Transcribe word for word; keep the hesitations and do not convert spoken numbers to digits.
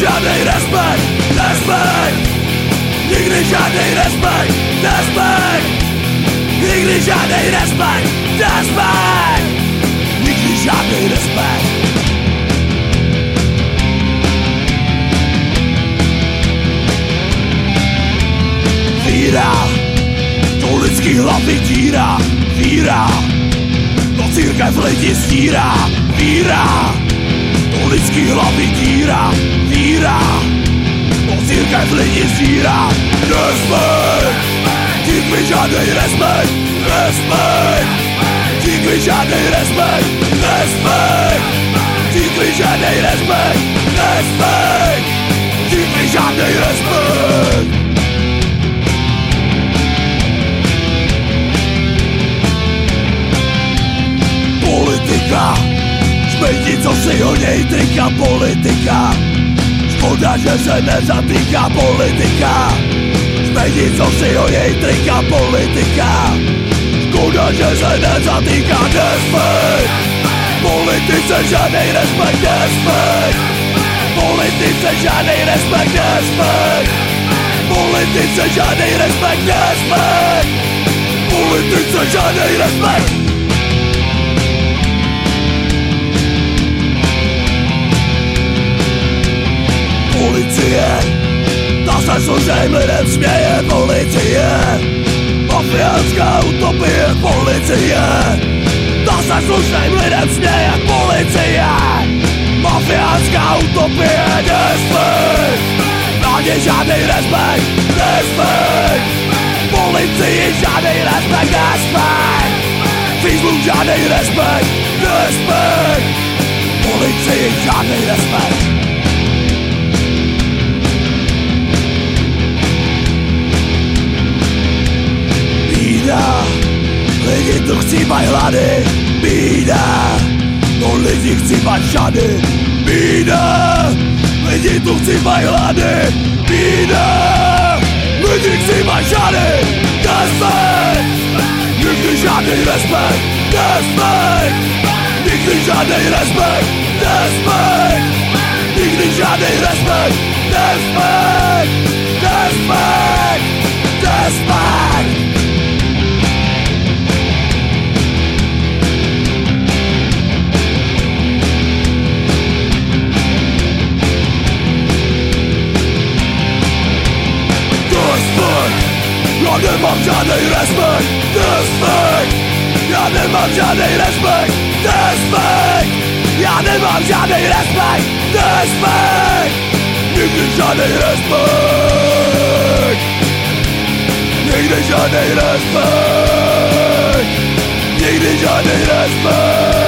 žádnej respekt, respekt. Nikdy žádnej respekt, respekt. Nikdy žádnej respekt, respekt. Nikdy žádnej respekt. Víra, to lidský hlavy díra. Víra, to církev lidi stírá. Víra, to lidský hlavy díra. Víra, to církev lidi stírá. Respekt, nikdy žádnej respekt, respekt. Nikdy žádnej respekt, respekt. Nikdy žádnej respekt, respekt. Nikdy žádnej respekt. Politika, šmejdi, co si hoděj trika. Politika, škoda, že se nezatýká. Politika, šmejdi, co si hoděj trika. Politika, škoda, že se nezatýká. Respekt, politice žádnej respekt, respekt. Politice žádnej respekt, respekt. Politice žádnej respekt, respekt. Politice žádnej respekt. Policie, ta se slušným lidem směje. Policie, mafiánská utopie. Policie, ta se slušným lidem směje. Policie, mafiánská utopie. Respekt, na ně žádnej respekt, respekt. Policii žádnej respekt, respekt. Facebook žádnej respekt, respekt. Policii žádnej respekt. Lidi tu chcípaj hlady, bída. No lidi chcípaj šady, bída. Lidi tu chcípaj hlady, bída. Lidi chcípaj šady, respekt. Nikdy žádnej respekt, respekt. Nikdy žádnej respekt, respekt. Nikdy žádnej respekt, respekt. Respekt, respekt. Já nemám žádnej respekt, respekt. Já nemám žádnej respekt, respekt. Já nemám žádnej respekt, respekt. Nikdy žádnej respekt. Nikdy žádnej respekt. Nikdy žádnej respekt.